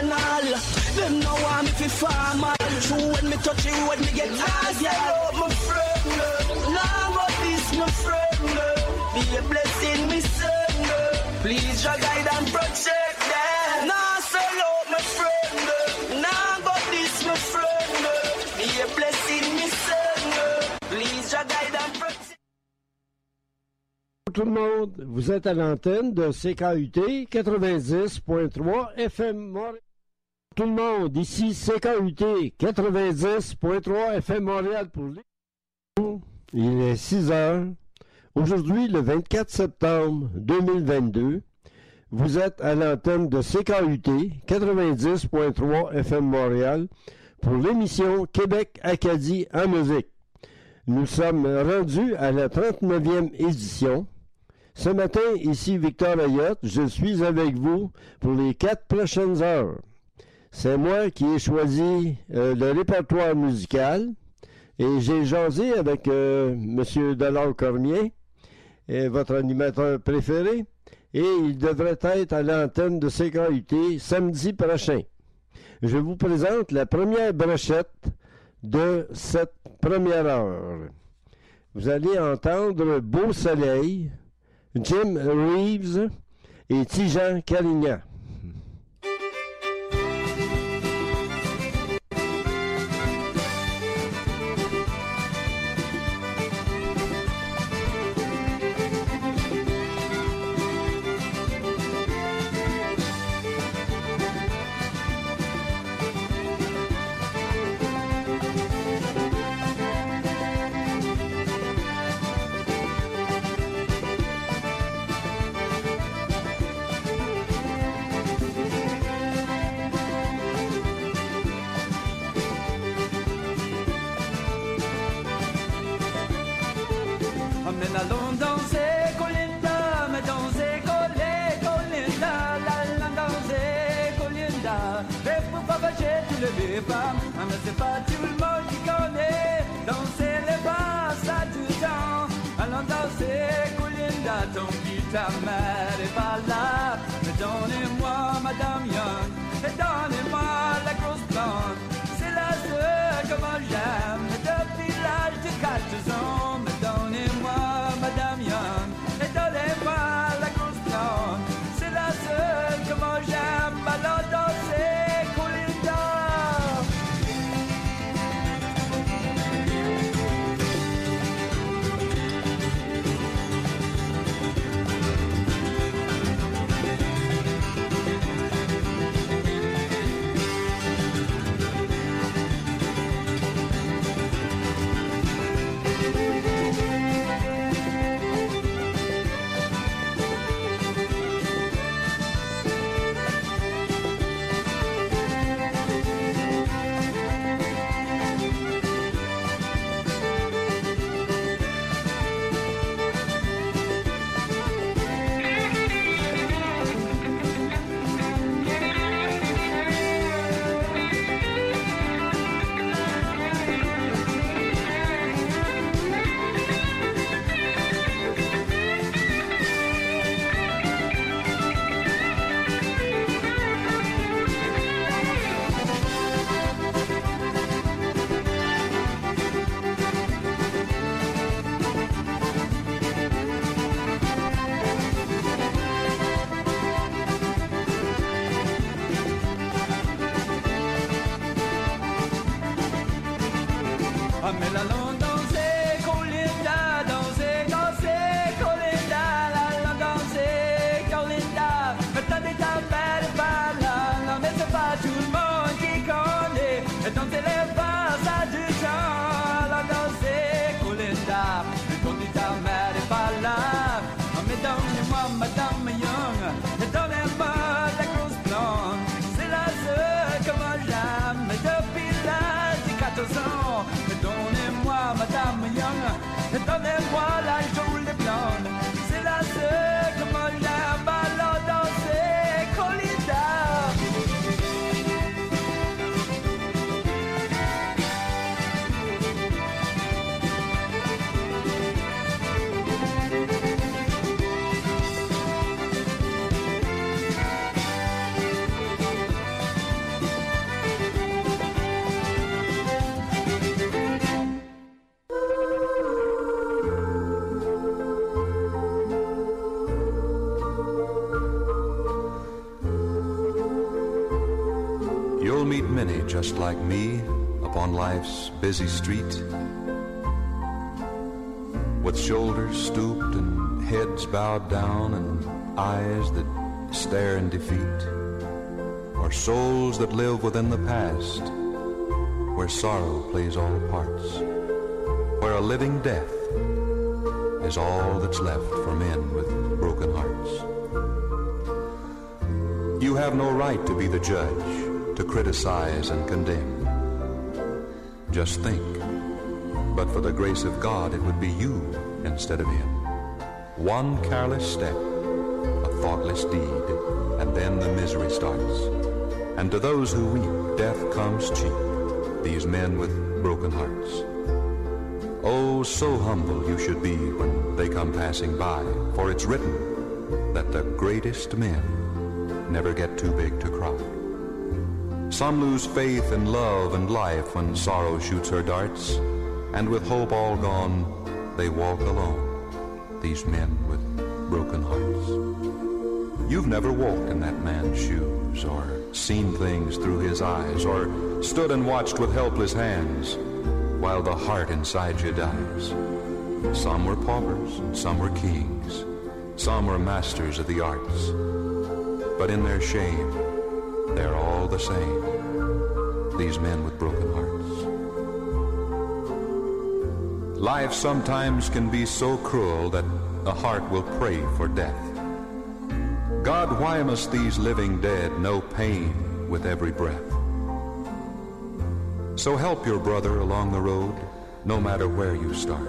carnal. Them no want me fi formal. True when me touch you, when me get high, yeah. My friend, now but this my friend. Be a blessing, me son. Please your guide and protect them. Now sell out my friend. Now but this my friend. Be a blessing, me son. Please your guide and protect. Tout le monde, vous êtes à l'antenne de CKUT 90.3 FM Montréal. Tout le monde, ici CKUT 90.3 FM Montréal pour les... Il est 6 heures. Aujourd'hui, le 24 septembre 2022, vous êtes à l'antenne de CKUT 90.3 FM Montréal pour l'émission Québec-Acadie en musique. Nous sommes rendus à la 39e édition. Ce matin, ici Victor Ayotte, je suis avec vous pour les 4 prochaines heures. C'est moi qui ai choisi le répertoire musical et j'ai jasé avec M. Delors-Cormier, votre animateur préféré, et il devrait être à l'antenne de CKUT samedi prochain. Je vous présente la première brochette de cette première heure. Vous allez entendre Beau Soleil, Jim Reeves et Tijan Carignan. Mais c'est pas tout le monde qui connaît danser les basses à tout temps. Allons danser, Colinda, ton pis ta mère est pas là. Mais donnez-moi Madame Young, et donnez-moi la grosse blonde. C'est la seule que moi j'aime depuis l'âge de 4 ans. Mais donnez-moi Madame Young, et donnez-moi la grosse blonde. C'est la seule que moi j'aime. Allons danser, Colinda. Madame Young, donnez-moi la grosse blonde. C'est la seule que moi j'aime depuis l'âge de 14 ans. Donnez-moi Madame Young, donnez-moi la jolie blonde. C'est la seule que moi j'aime. Allons danser, Colinda. You'll meet many just like me upon life's busy street, with shoulders stooped and heads bowed down and eyes that stare in defeat, or souls that live within the past, where sorrow plays all parts, where a living death is all that's left for men with broken hearts. You have no right to be the judge, to criticize and condemn. Just think, but for the grace of God, it would be you instead of him. One careless step, a thoughtless deed, and then the misery starts. And to those who weep, death comes cheap, these men with broken hearts. Oh, so humble you should be when they come passing by, for it's written that the greatest men never get too big to cry. Some lose faith in love and life when sorrow shoots her darts, and with hope all gone, they walk alone, these men with broken hearts. You've never walked in that man's shoes, or seen things through his eyes, or stood and watched with helpless hands while the heart inside you dies. Some were paupers, and some were kings, some were masters of the arts, but in their shame, they're all the same, these men with broken hearts. Life sometimes can be so cruel that a heart will pray for death. God, why must these living dead know pain with every breath? So help your brother along the road, no matter where you start.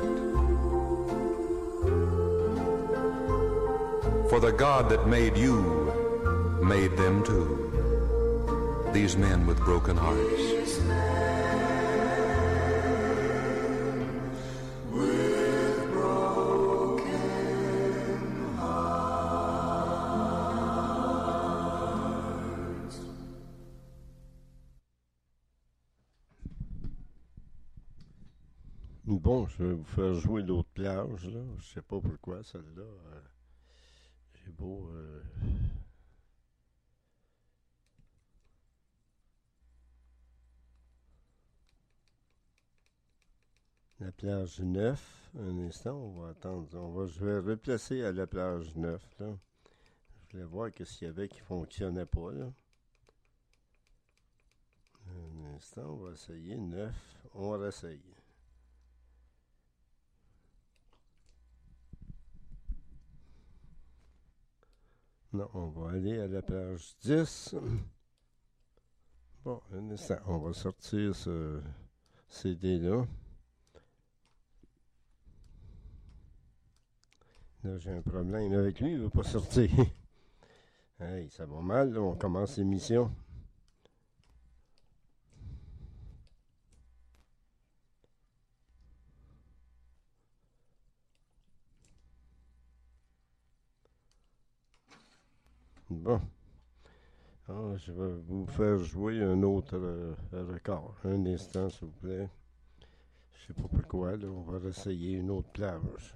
For the God that made you made them too, these men with broken hearts. Bon, je vais vous faire jouer l'autre plage, là. Je sais pas pourquoi, celle-là. J'ai beau... La plage 9, un instant, on va attendre. Je vais replacer à la plage 9, là. Je voulais voir qu'est-ce qu'il y avait qui ne fonctionnait pas, là. Un instant, on va essayer 9. On réessaye. Non, on va aller à la plage 10. Bon, un instant, on va sortir ce CD-là. Là, j'ai un problème avec lui, il ne veut pas sortir. Hey, ça va mal, là, on commence l'émission. Bon. Alors, je vais vous faire jouer un autre record. Un instant, s'il vous plaît. Je sais pas pourquoi, là, on va réessayer une autre plage.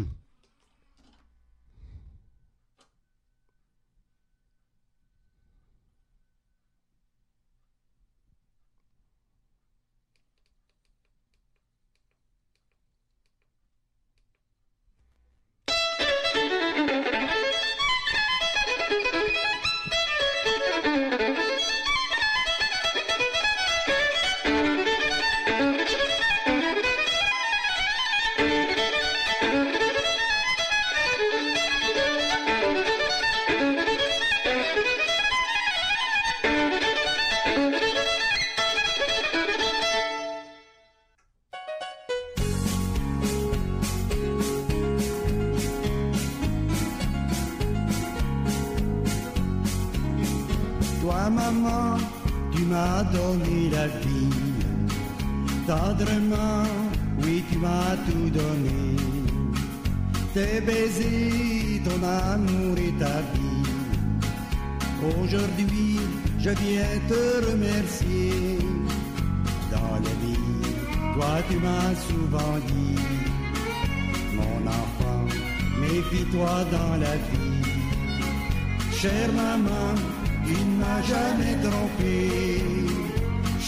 Maman, tu m'as donné la vie, tendrement, oui tu m'as tout donné, tes baisers, ton amour et ta vie. Aujourd'hui, je viens te remercier. Dans la vie, toi tu m'as souvent dit, mon enfant, méfie-toi dans la vie. Chère maman, tu ne m'as jamais trompé.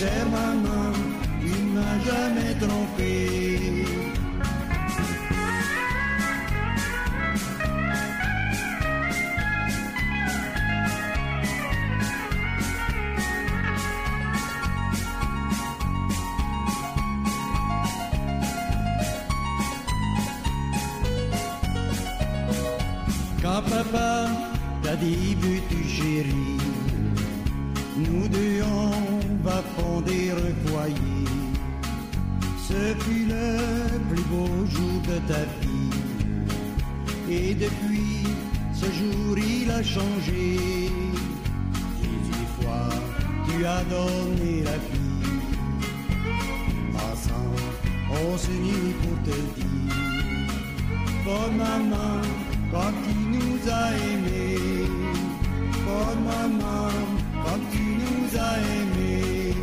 Chère maman, tu ne m'as jamais trompé. Quand papa t'a dit veux-tu chérie, nous deux on va fonder un foyer. Ce fut le plus beau jour de ta vie. Et depuis ce jour il a changé. 18 fois tu as donné la vie. Ensemble on s'unit pour te dire bonne maman, quand tu nous as aimés, bonne maman, quand tu nous as aimés.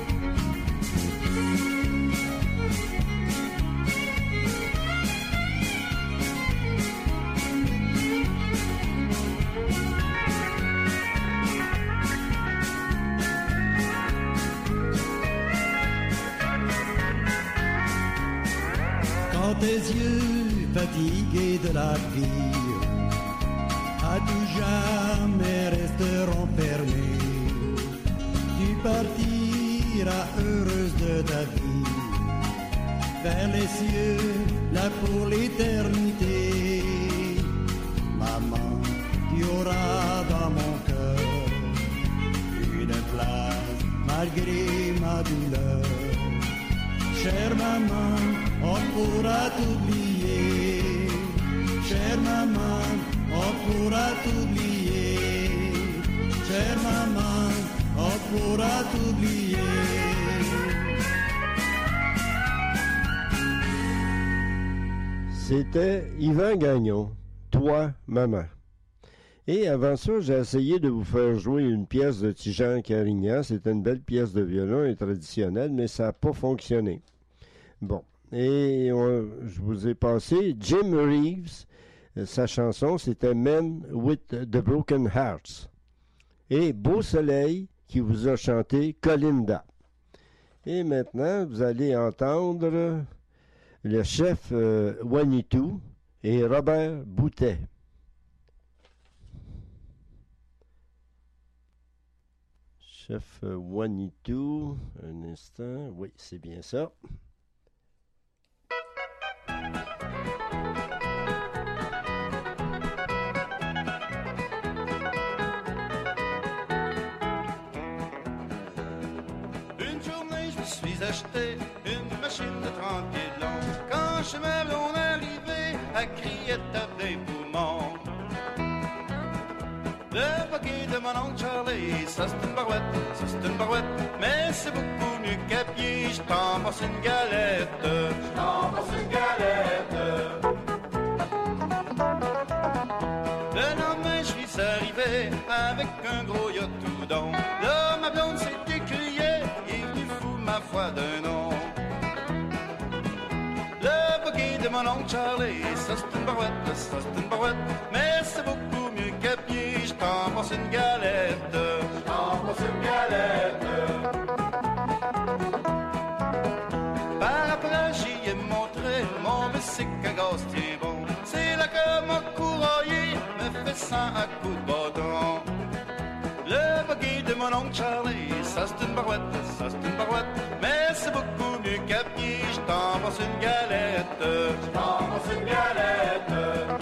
Quand tes yeux fatigués de la vie à tout jamais resteront fermés, tu partiras heureuse de ta vie vers les cieux, là pour l'éternité. Maman, tu auras dans mon cœur une place malgré ma douleur. Chère maman, on pourra t'oublier. Chère maman, on pourra t'oublier. Chère maman, on pourra t'oublier. C'était Yvan Gagnon, Toi, maman. Et avant ça, j'ai essayé de vous faire jouer une pièce de Tijane Carignan. C'était une belle pièce de violon et traditionnelle, mais ça n'a pas fonctionné. Bon, et je vous ai passé Jim Reeves. Sa chanson, c'était Men with the Broken Hearts. Et Beau Soleil, qui vous a chanté Colinda. Et maintenant, vous allez entendre le chef Wanitou et Robert Boutet. Chef Wanitou, un instant, oui, c'est bien ça. J'ai acheté une machine de 30 pieds de long. Quand chez ma blonde arrivée, elle criait à des poumons. Le paquet de mon oncle Charlie, ça c'est une barouette, ça c'est une barouette. Mais c'est beaucoup mieux qu'à pied, je t'embrasse une galette, je t'embrasse une galette. Le lendemain, je suis arrivé avec un gros yacht tout don. Là, ma blonde s'est écriée, il est venu fou ma foi d'un nom. Le buggy de mon oncle Charlie, ça c'est une barouette, ça c'est une barouette. Mais c'est beaucoup mieux qu'à pied, je t'embrasse une galette, je t'embrasse une galette. Par après j'y ai montré mon bicycle à gaz tient bon. C'est là que mon courroyer me fait sang à coups de bâton. Le buggy de mon oncle Charlie, ça c'est une barouette, ça c'est une barouette. Mais c'est beaucoup mieux qu'à pied, je t'embrasse une galette, je t'embrasse une galette.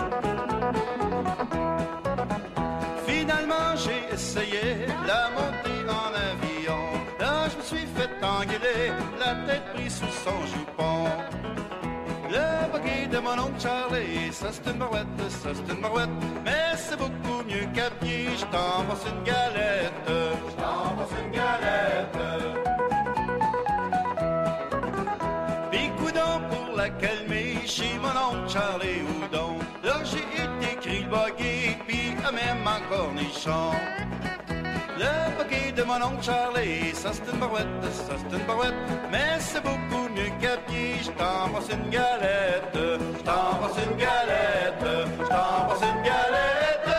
Finalement j'ai essayé la montée en avion. Là je me suis fait engueuler, la tête prise sous son jupon. Le buggy de mon oncle Charlie, ça c'est une barouette, ça c'est une barouette. Mais c'est beaucoup mieux qu'à pied, je t'embrasse une galette, je t'embrasse une galette. Pis coudon pour la calmer, chez mon oncle Charlie Houdon. Là j'ai été écrit le buggy, pis même en cornichon. Le buggy de mon oncle Charlie, ça c'est une barouette, ça c'est une barouette. Mais c'est beaucoup mieux qu'à pied, je t'embrasse une galette, je t'embrasse une galette, je t'embrasse une galette.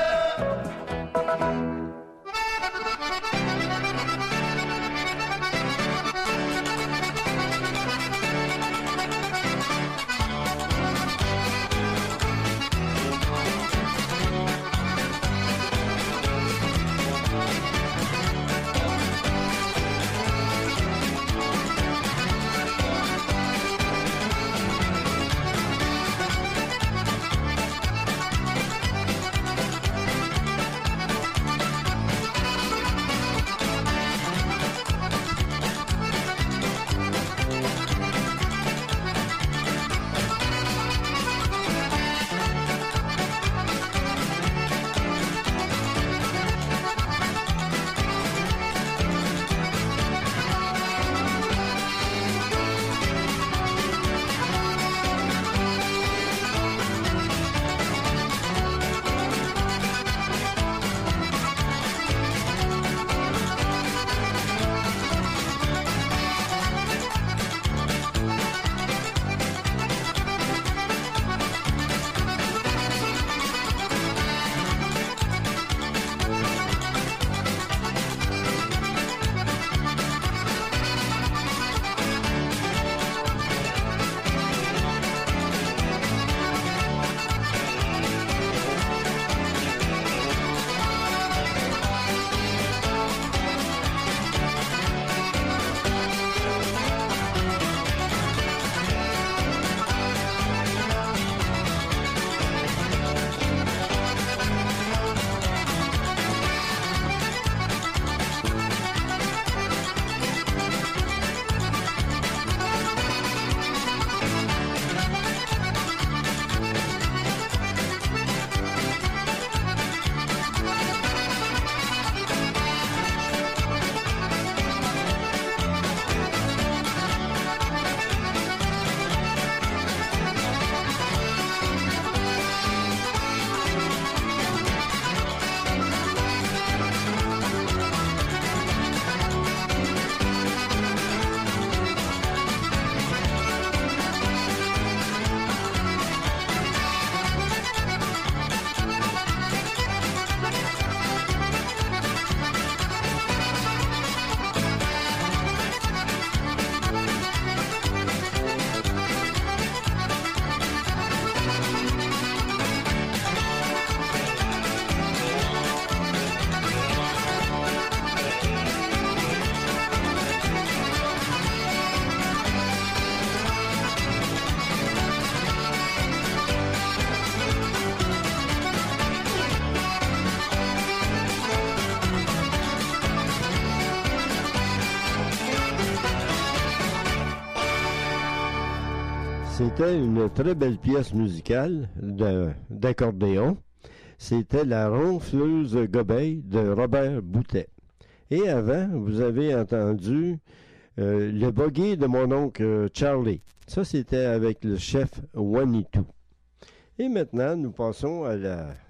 C'était une très belle pièce musicale d'accordéon. C'était La ronfleuse Gobeille de Robert Boutet. Et avant, vous avez entendu Le buggy de mon oncle Charlie. Ça, c'était avec le chef Wanitou. Et maintenant, nous passons à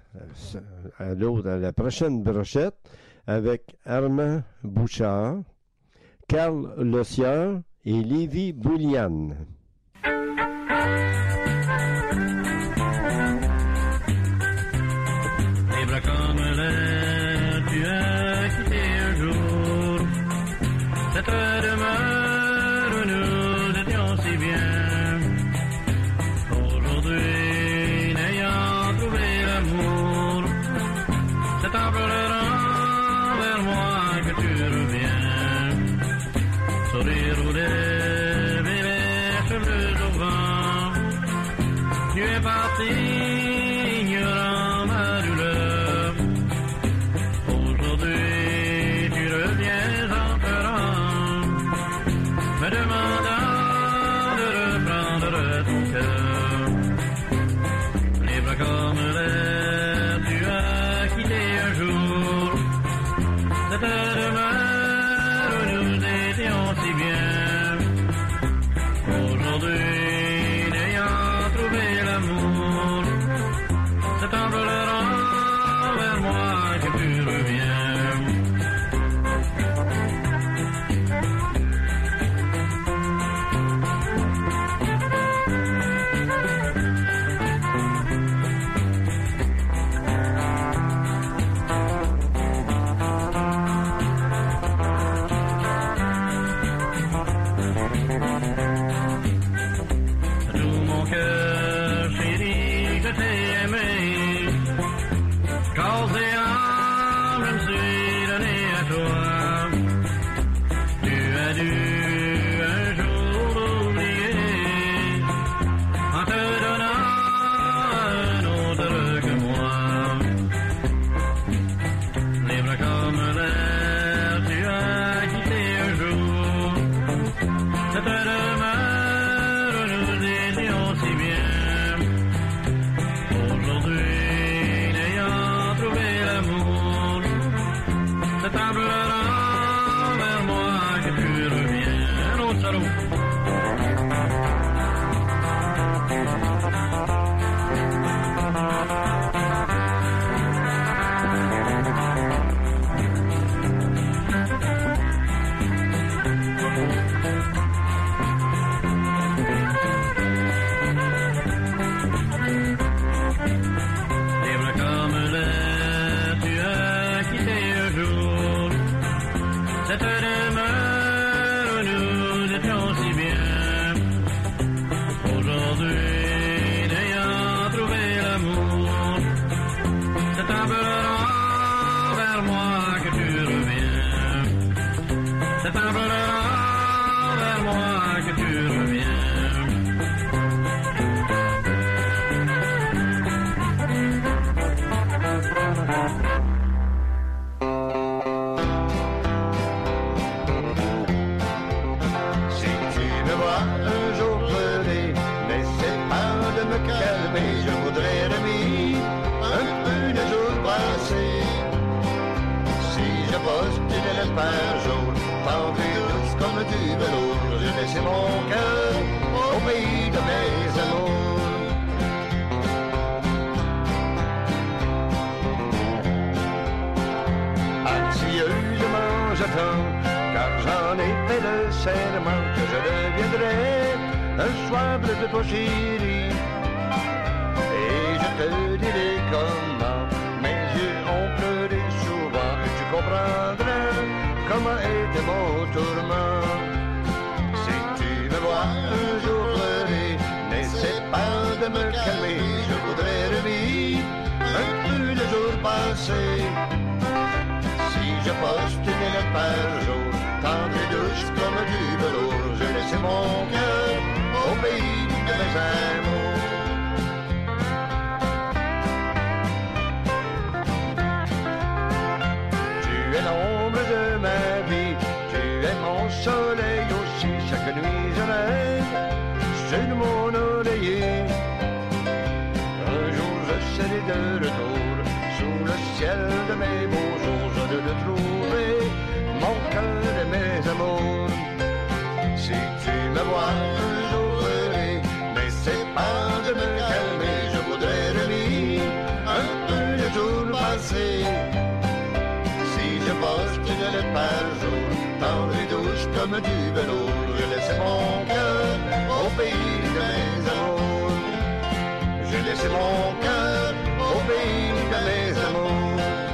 la prochaine brochette avec Armand Bouchard, Carl Lossieur et Lévi Boulian. Les bras comme l'air, tu as quitté un jour cette demeure où nous étions si bien. Aujourd'hui, n'ayant trouvé l'amour, c'est en pleurant vers moi que tu reviens. Sourire aux lèvres et les cheveux au vent, tu es parti ignorant ma douleur. Aujourd'hui tu reviens en pleurant, me demandant de reprendre ton cœur. Les bras comme l'air, tu as quitté un jour cette demeure où nous étions si bien. Aujourd'hui, n'ayant trouvé l'amour, c'est en pleurant vers moi que tu reviens. Tout mon cœur, chérie, je t'ai aimé, corps et âme, je me suis donné à toi. Tu as dû un jour oublier, en te donnant un autre que moi. Les bras comme l'air, tu as quitté un jour cette demeure où nous étions si bien. Aujourd'hui, n'ayant trouvé l'amour, c'est en pleurant vers moi que tu reviens. Un autre salaud. Les bras comme l'air, tu as quitté un jour cette demeure où nous étions si bien. Aujourd'hui, n'ayant trouvé l'amour, c'est en pleurant vers moi que tu reviens. C'est en pleurant vers moi que tu reviens. Si tu me vois un jour pleurer, n'essaie pas de me calmer. Je voudrais remis un peu de jours passés. Si je postule par jour, tendre et douce comme du velours, je laisse mon cœur au pays de mes amours. Anxieusement j'attends, car j'en ai fait le serment que je deviendrai un soir bleu de toi chérie. Et je te dirai comment mes yeux ont pleuré souvent, et tu comprendras comment était mon tourment. Si tu me vois un jour pleurer, n'essaie pas de me calmer. Je voudrais revivre un peu de jours passés. Si je postule par jour, tendre et douce comme du velours, je laisse mon cœur au pays de mes amours. Tu es l'ombre de ma vie, tu es mon soleil aussi. Chaque nuit je rêve sur mon oreiller. plus douce comme du velours. J'ai laissé mon cœur au pays de mes amours. J'ai laissé mon cœur au pays de mes amours.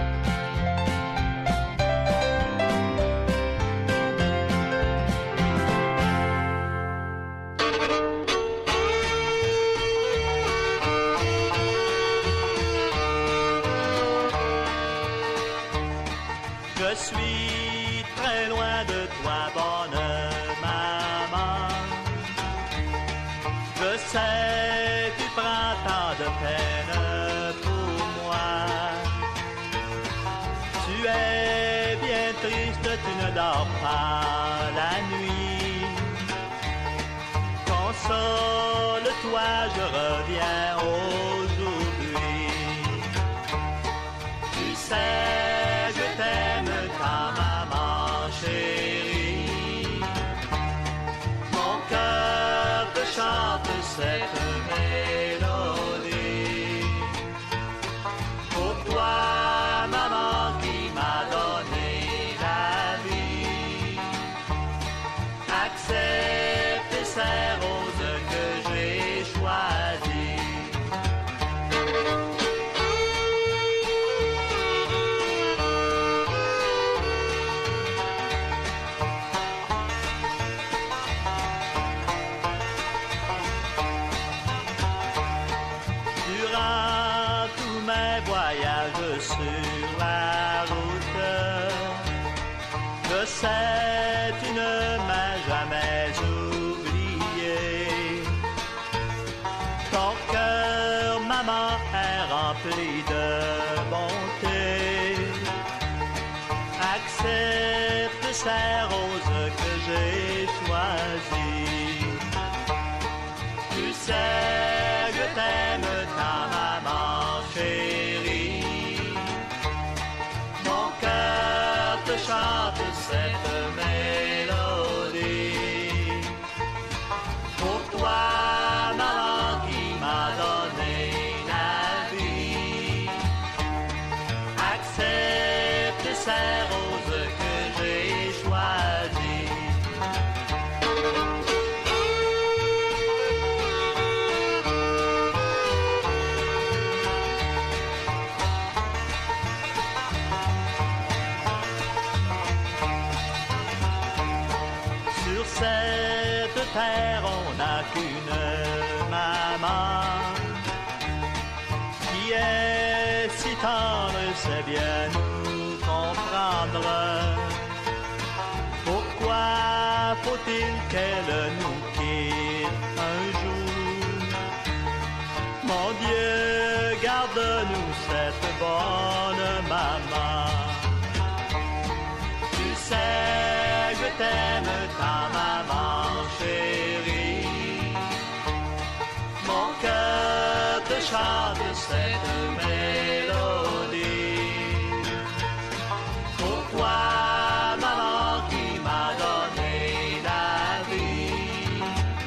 Je suis très loin de toi, bonne maman. Je sais, tu prends tant de peine pour moi. Tu es bien triste, tu ne dors pas la nuit. Console-toi, je reviens aujourd'hui. Tu sais, je t'aime, ta maman chérie. Mon cœur te chante cette mélodie. Pour toi, maman qui m'a donné la vie. Accepte ces roses que j'ai choisies. Durant tous mes voyages sur la route, je sais, tu ne m'as jamais oublié. Ton cœur, maman, est rempli de bonté. Accepte ces roses que j'ai choisies. Tu sais, je t'aime, ta maman chérie. Mon cœur te chante cette mélodie. Pour toi, maman qui m'a donné la vie. Accepte ces roses que j'ai choisies. Sur cette terre, on n'a qu'une maman qui est si tendre, c'est bien nous comprendre. Pourquoi faut-il qu'elle nous quitte un jour? Mon Dieu, garde-nous cette bonne maman. Tu sais, je t'aime, ta maman chérie. Mon cœur te chante cette mélodie. Pour toi, maman qui m'a donné la vie.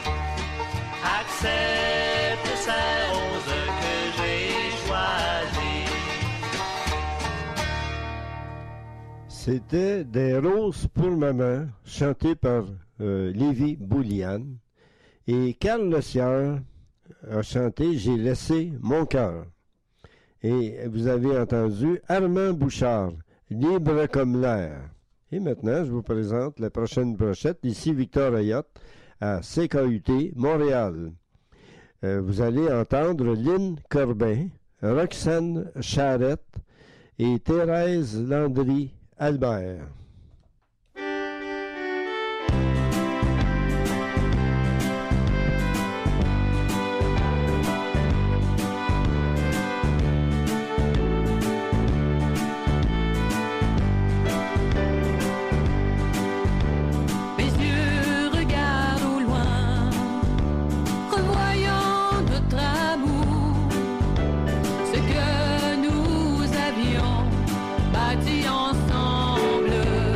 Accepte ces roses que j'ai choisies. C'était Des roses pour maman, chanté par Lévi Boulian. Et Carl Lecieur a chanté J'ai laissé mon cœur. Et vous avez entendu Armand Bouchard, Libre comme l'air. Et maintenant, je vous présente la prochaine brochette. Ici Victor Ayotte à CKUT Montréal. Vous allez entendre Lynn Corbin, Roxane Charette et Thérèse Landry Albert. Ensemble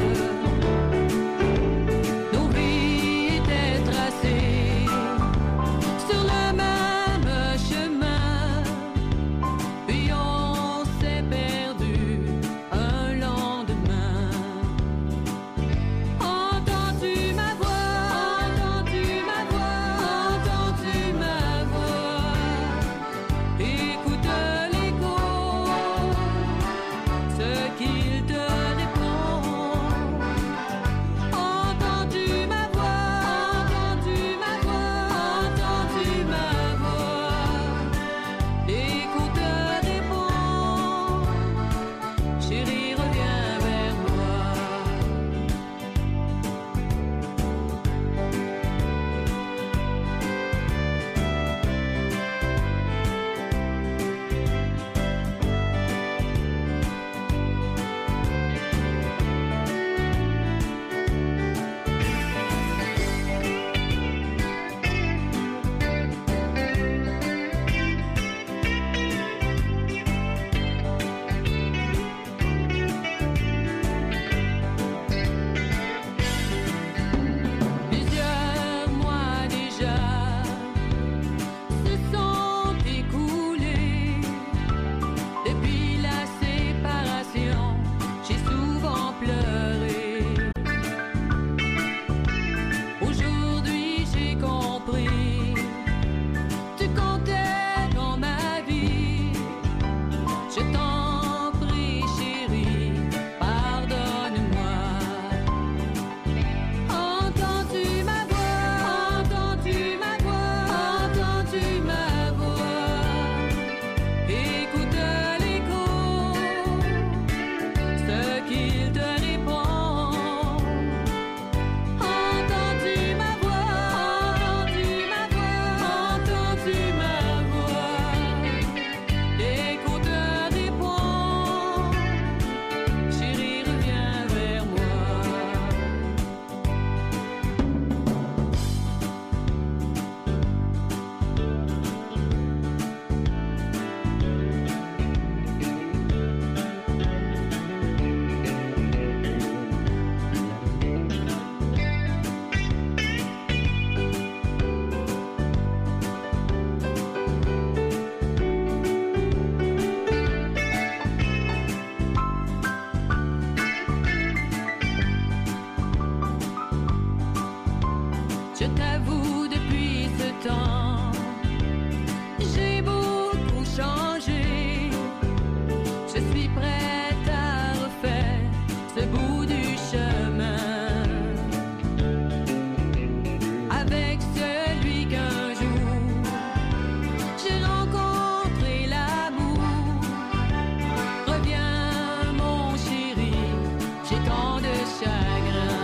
Je t'avoue depuis ce temps, j'ai beaucoup changé. Je suis prête à refaire ce bout du chemin avec celui qu'un jour j'ai rencontré l'amour. Reviens mon chéri, j'ai tant de chagrin.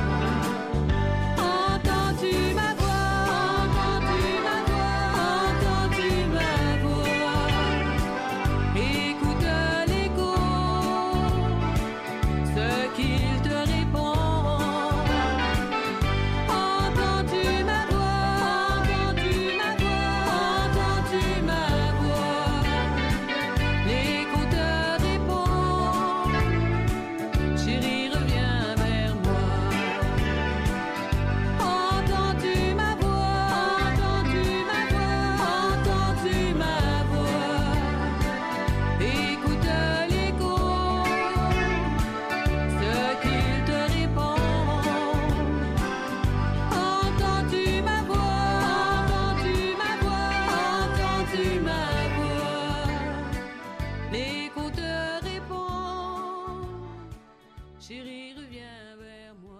Entends-tu ma voix, entends-tu ma voix, entends-tu ma voix? Écoute l'écho, ce qu'il te répond. Entends-tu ma voix, entends-tu ma voix, entends-tu ma voix? L'écho te répond, chérie reviens vers moi. Entends-tu ma voix, entends-tu ma voix, entends-tu ma voix? Écoute l'écho, ce qu'il te répond. Entends-tu ma voix, entends-tu ma voix, entends-tu ma voix? L'écho te répond, chérie reviens vers moi.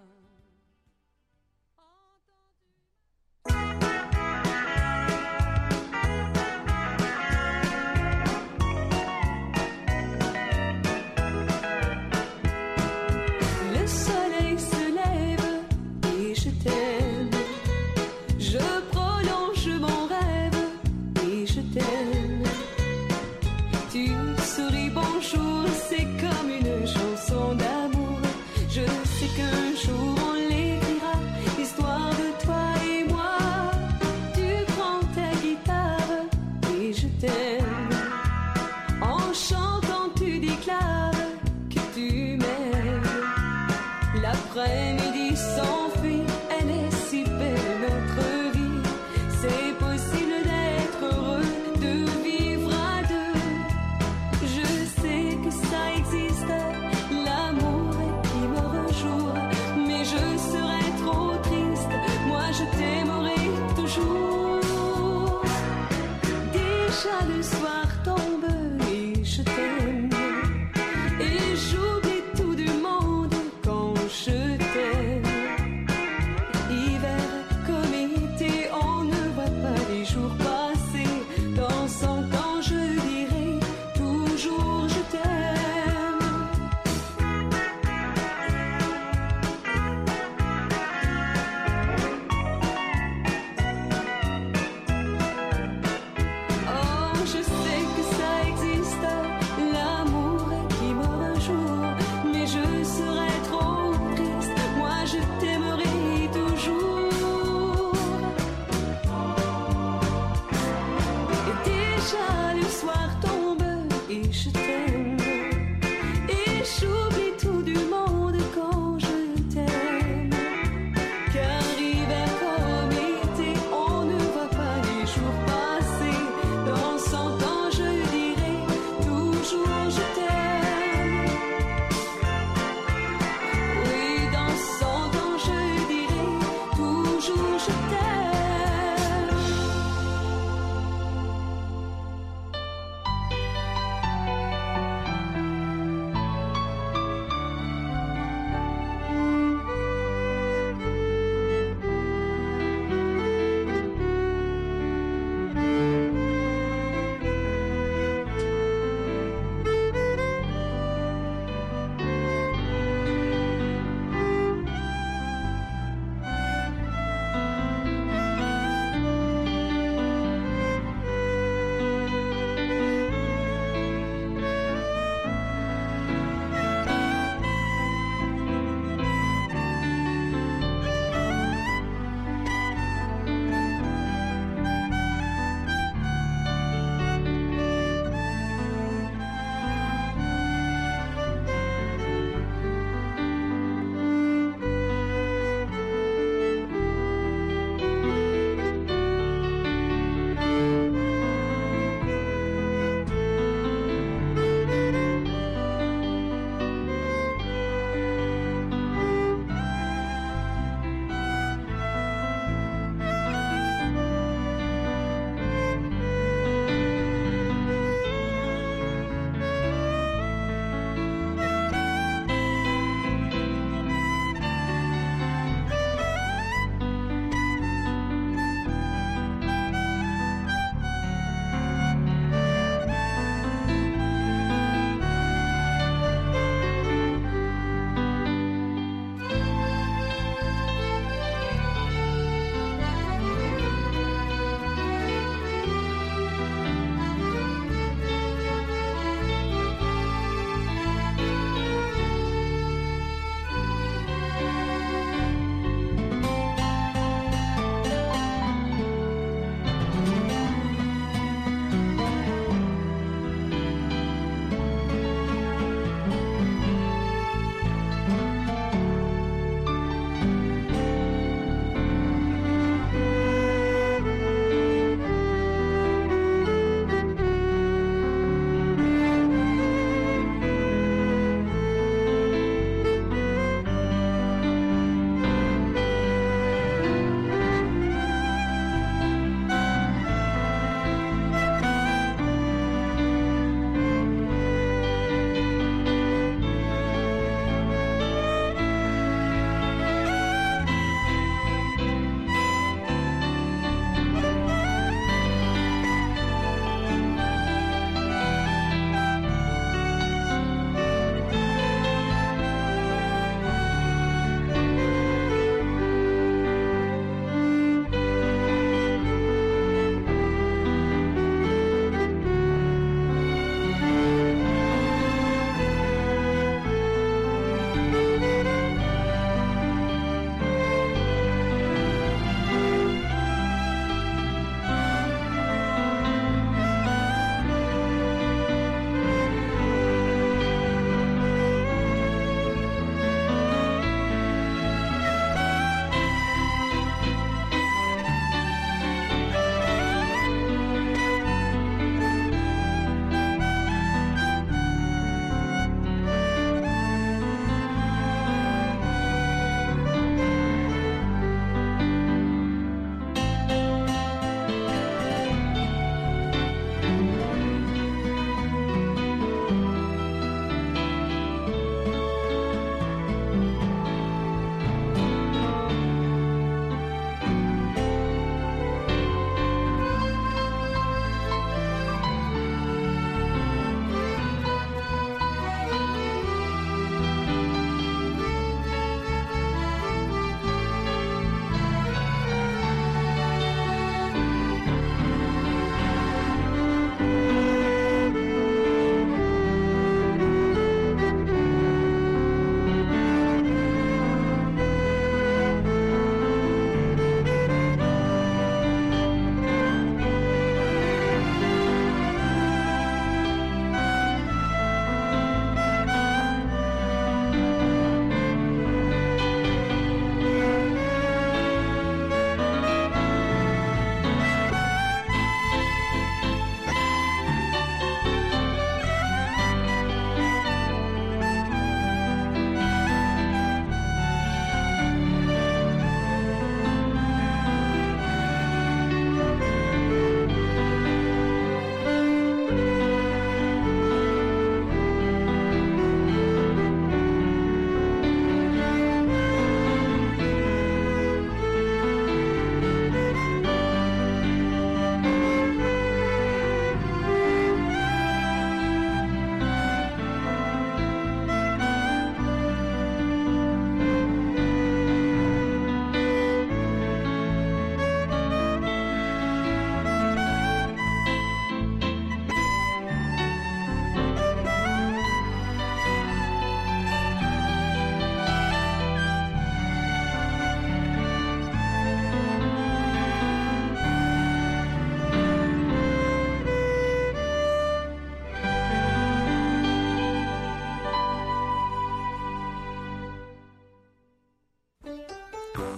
Le soleil se lève et je t'aime. Je prolonge mon rêve et je t'aime. Tu souris bonjour, c'est comme une chanson d'amour. Je sais qu'un jour on l'écrira, l'histoire de toi et moi. Tu prends ta guitare et je t'aime. En chantant tu déclares que tu m'aimes. L'après-midi s'enfuit, elle est si belle notre vie. C'est possible d'être heureux, de vivre à deux. Je sais que ça existe, l'amour qui meurt un jour. Mais je serais trop triste, moi je t'aimerai toujours. Déjà le soir tombe et je t'aime. Et j'oublie tout du monde quand je t'aime.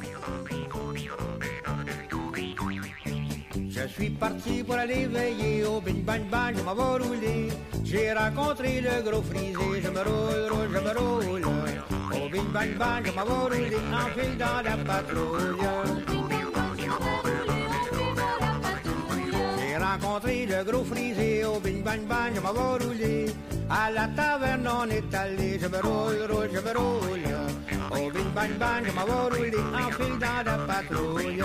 Je suis parti pour aller veiller au bing bang bang, je m'en vais rouler. J'ai rencontré le gros frisé, je me roule, je me roule. Au bing bang bang, je m'en vais rouler, en file dans la patrouille. J'ai rencontré le gros frisé, au bing bang bang, je m'en vais rouler. À la taverne on est allé, je me roule, je me roule. Au bing bang bang, je m'en vais rouler, en file dans la patrouille.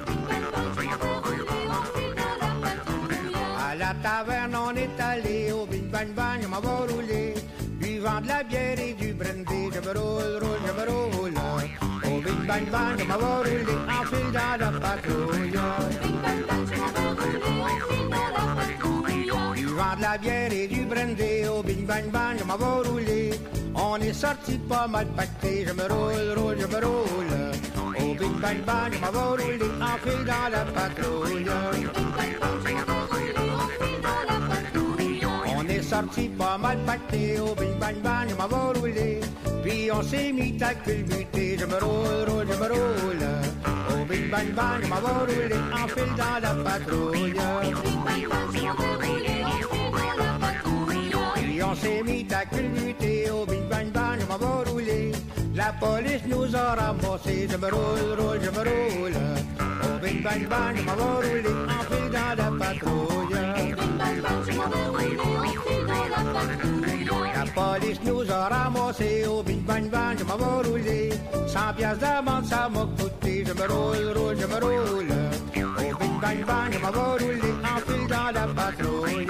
À la taverne on est allé, au bing bang bang, je m'en vais rouler. Buvant de la bière et du brandy, je me roule, je me roule. Au bing bang bang, je m'en vais rouler, en file dans la patrouille. Buvant de la bière et du brandy, au bing bang bang, je m'en vais rouler. On est sorti pas mal pacté, je me roule, je me roule. Au bing bang bang, je m'en vais rouler, en file dans la patrouille. On est sorti pas mal pacté, au bing bang bang, je m'en vais rouler. Puis on s'est mis à culbuter, je me roule, je me roule. Au bing bang bang, je m'en vais rouler, en file dans la patrouille. Puis on s'est mis à culbuter, au bing bang bang, je m'en vais rouler. La police nous a ramassés, je me roule, je me roule. Au bing bang bang, je m'en vais rouler, en file dans la patrouille. La police nous a ramassés, au bing bang bang, je m'en vais rouler. 100 piastres d'amende, ça m'a coûté, je me roule, je me roule. Au bing bang bang, je m'en vais rouler, en file dans la patrouille.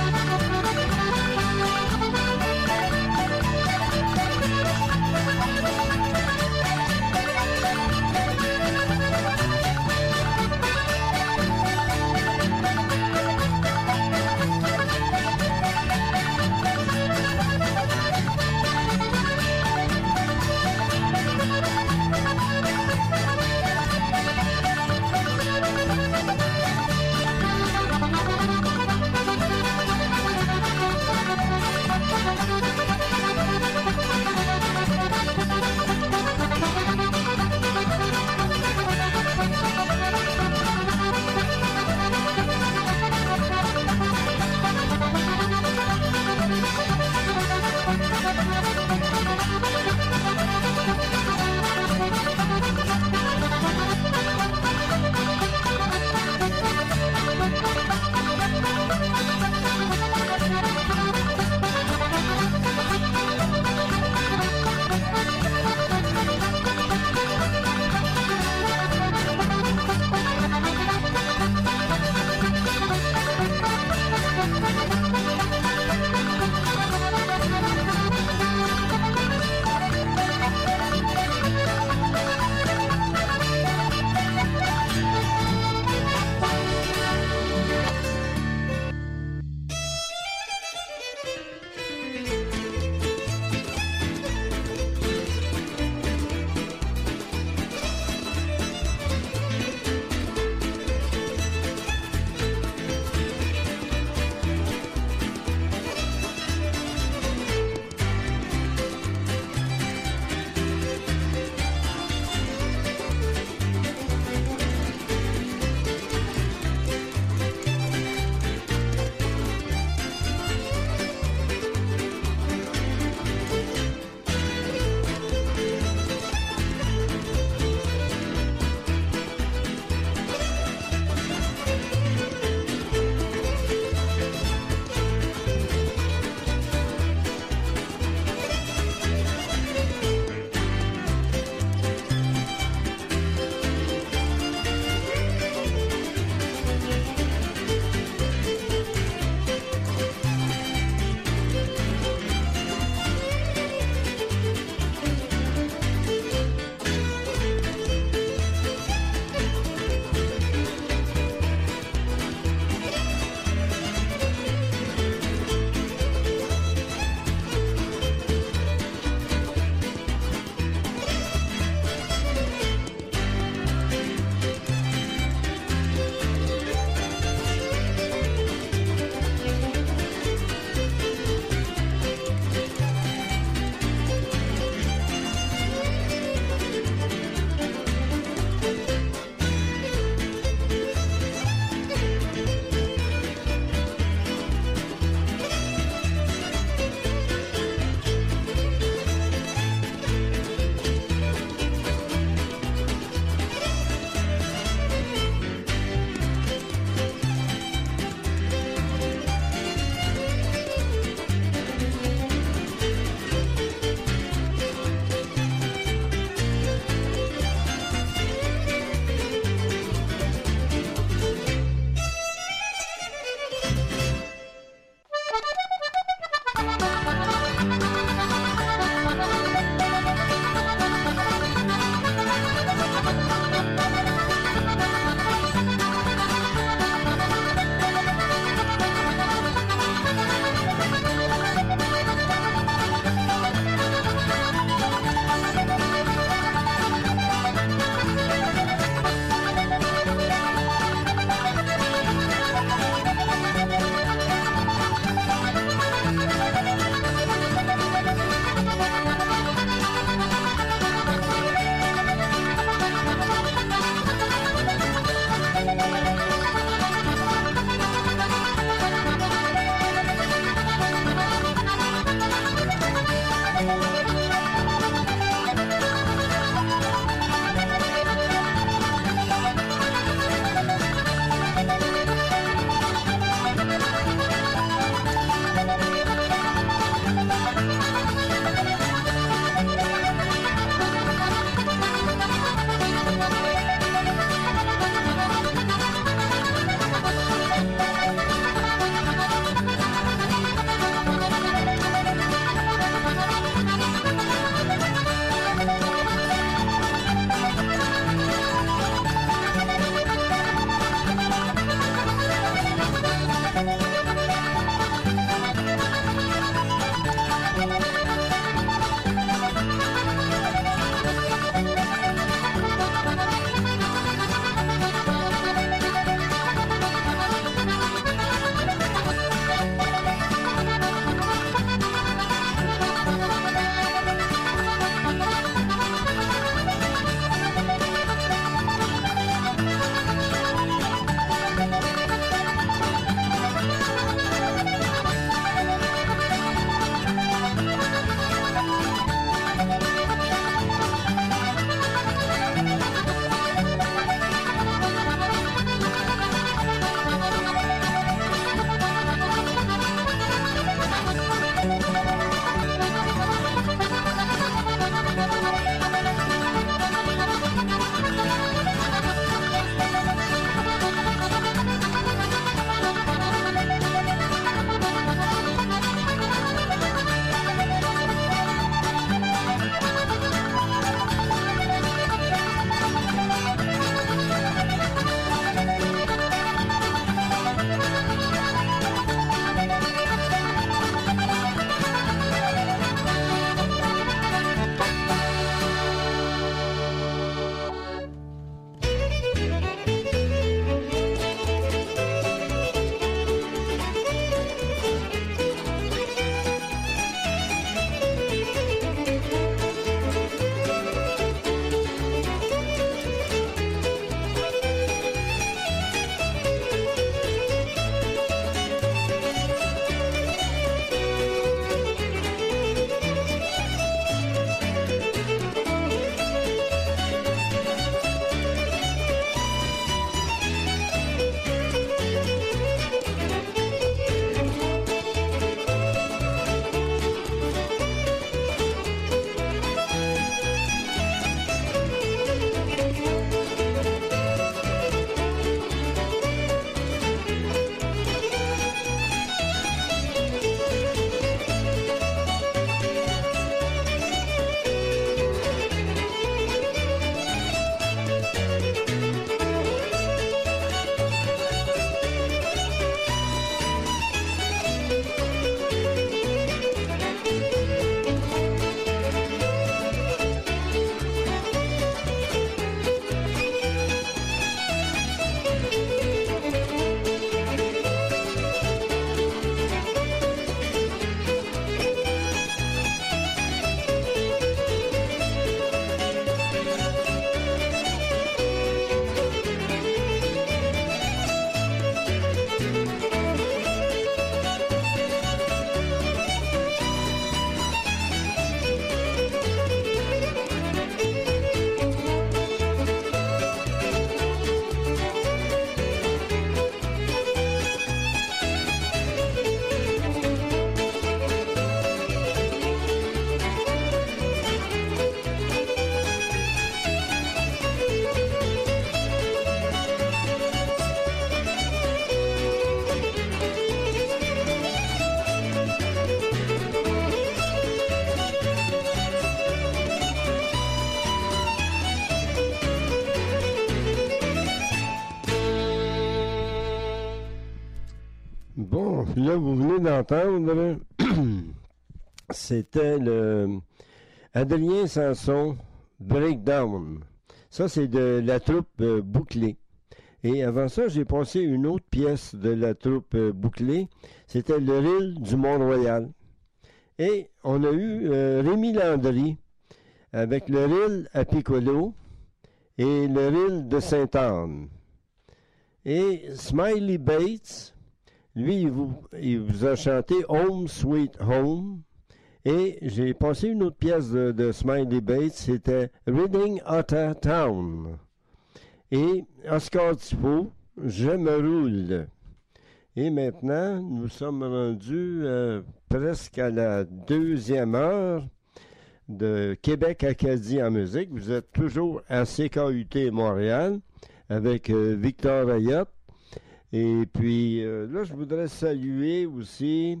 Là, vous venez d'entendre, c'était le Adrien Sanson Breakdown. Ça, c'est de la troupe Bouclé. Et avant ça, j'ai passé une autre pièce de la troupe Bouclé. C'était le Ril du Mont-Royal. Et on a eu Rémi Landry avec le Ril à Piccolo et le Ril de Sainte-Anne. Et Smiley Bates, lui, il vous a chanté Home Sweet Home. Et j'ai passé une autre pièce de Smiley Bates, c'était Reading Otter Town. Et Oscar Thibault, Je me roule. Et maintenant, nous sommes rendus presque à la 2e heure de Québec-Acadie en musique. Vous êtes toujours à CKUT Montréal avec Victor Ayotte. Et puis là, je voudrais saluer aussi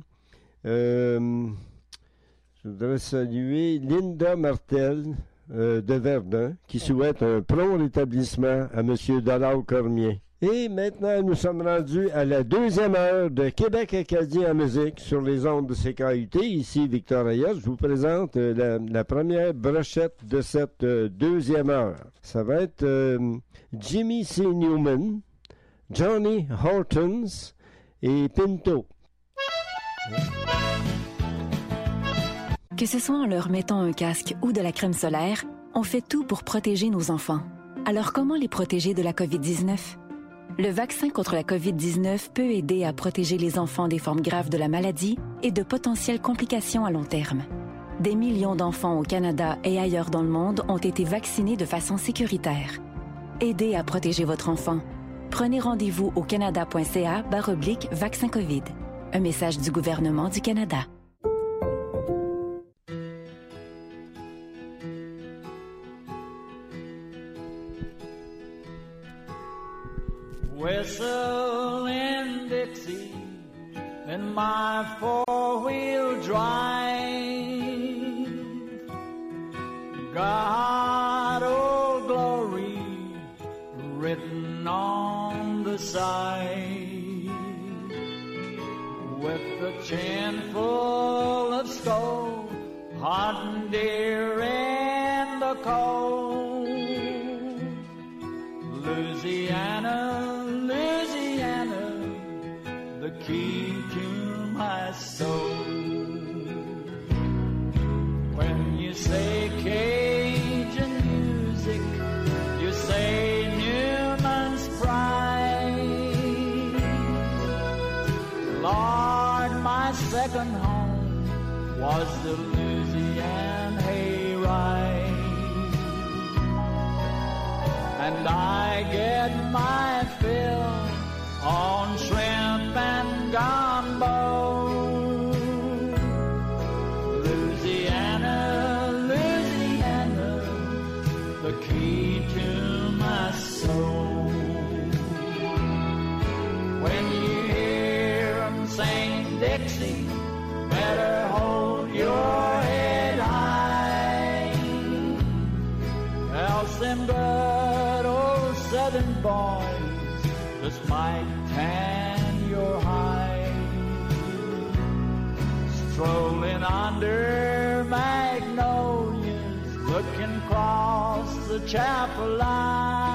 Linda Martel de Verdun qui souhaite un prompt rétablissement à M. Dollard-Cormier. Et maintenant, nous sommes rendus à la 2e heure de Québec-Acadie en musique sur les ondes de CKUT. Ici, Victor Ayotte. Je vous présente la première brochette de cette 2e heure. Ça va être Jimmy C. Newman, Johnny Hortons et Pinto. Que ce soit en leur mettant un casque ou de la crème solaire, on fait tout pour protéger nos enfants. Alors comment les protéger de la COVID-19? Le vaccin contre la COVID-19 peut aider à protéger les enfants des formes graves de la maladie et de potentielles complications à long terme. Des millions d'enfants au Canada et ailleurs dans le monde ont été vaccinés de façon sécuritaire. Aidez à protéger votre enfant. Prenez rendez-vous au canada.ca/vaccin COVID. Un message du gouvernement du Canada. Whistle in Dixie in my four-wheel drive. God, oh glory, written on the side. With a chin full of skull, hot and dear in the cold. Louisiana, Louisiana, the key to my soul. When you say Cajun music, you say Newman's Pride. Lord, my second home was the Louisiana hayride. And I get my fill on shrimp and gumbo. Louisiana, Louisiana, the key to my soul. When you hear them sing Dixie, better hold your head high, else them good old Southern boys just might tan your hide. Strolling under magnolias, looking across the chapel line.